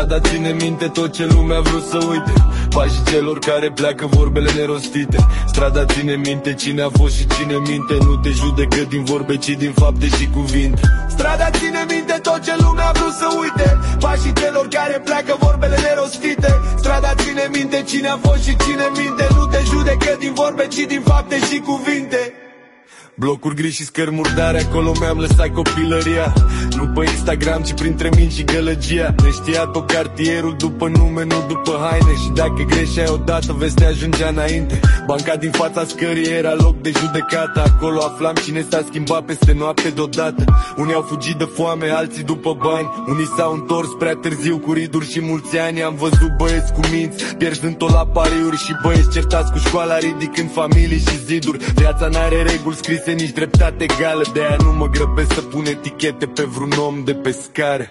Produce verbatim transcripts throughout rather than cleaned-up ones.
Strada ține minte tot ce lumea vrut să uite, pașii celor care pleacă, vorbele nerostite. Strada ține minte cine a fost și cine minte, nu te judecă din vorbe, ci din fapte și cuvinte. Strada ține minte tot ce lumea a vrut să uite, pașii celor care pleacă, vorbele nerostite. Strada ține minte cine a fost și cine minte, nu te judecă din vorbe, ci din fapte și cuvinte. Blocuri gri și scări murdare, acolo mi-am lăsat copilăria. Nu pe Instagram, ci printre mini și gălăgia. Neștia tot cartierul după nume, nu după haine. Și dacă greșeai odată, vezi te ajungea înainte. Banca din fața scării era loc de judecată. Acolo aflam cine s-a schimbat peste noapte deodată. Unii au fugit de foame, alții după bani. Unii s-au întors prea târziu cu riduri și mulți ani. Am văzut băieți cu minți pierzând-o la pariuri și băieți certați cu școala, ridicând familii și ziduri. Viața n-are reguli scrise, nici dreptate egală, de-aia nu mă grăbesc să pun etichete pe vreun om de pe scară.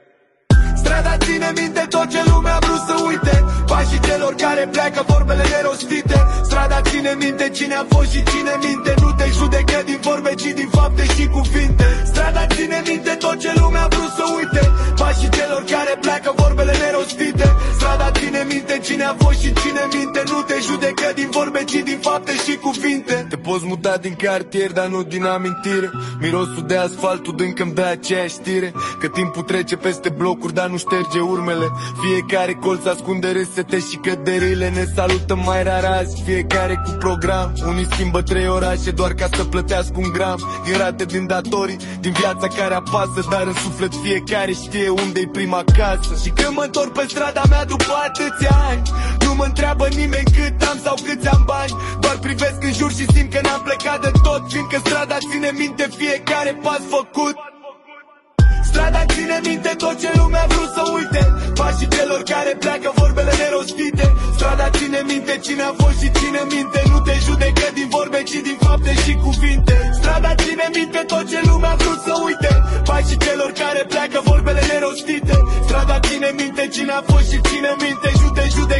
Strada ține minte tot ce lumea a vrut să uite, pașii celor care pleacă, vorbele nerostite. Strada ține minte cine a fost și cine minte, nu te judecă din vorbe, ci din fapte și cuvinte. Strada ține minte tot ce lumea a vrut să uite, pașii celor care pleacă, vorbele nerostite. Strada ține minte cine a fost și cine minte, nu te judecă din vorbe, ci din fapte și cuvinte. Te poți muta din cartier, dar nu din amintire. Mirosul de asfaltul dâncă-mi dă aceeași știre, că timpul trece peste blocuri, dar nu șterge urmele. Fiecare colț ascunde râsete și căderile. Ne salută mai rar azi, fiecare cu program. Unii schimbă trei orașe doar ca să plătească un gram. Din rate, din datorii, din viața care apasă, dar în suflet fiecare știe unde-i prima casă. Și când mă întorc pe strada mea după atâția ani, nu mă întreabă nimeni cât am sau câți am bani. Doar privesc în jur și simt că n-am plecat de tot, fiindcă strada ține minte fiecare pas făcut. Strada ține minte tot ce lumea a vrut să uite, pașii celor care pleacă, vorbele nerostite. Strada ține minte cine a fost și cine minte, nu te judecă din vorbe, ci din fapte și cuvinte. Strada ține minte tot ce lumea a vrut să uite, pașii celor care pleacă, vorbele nerostite. Strada ține minte cine a fost și cine minte, nu te judecă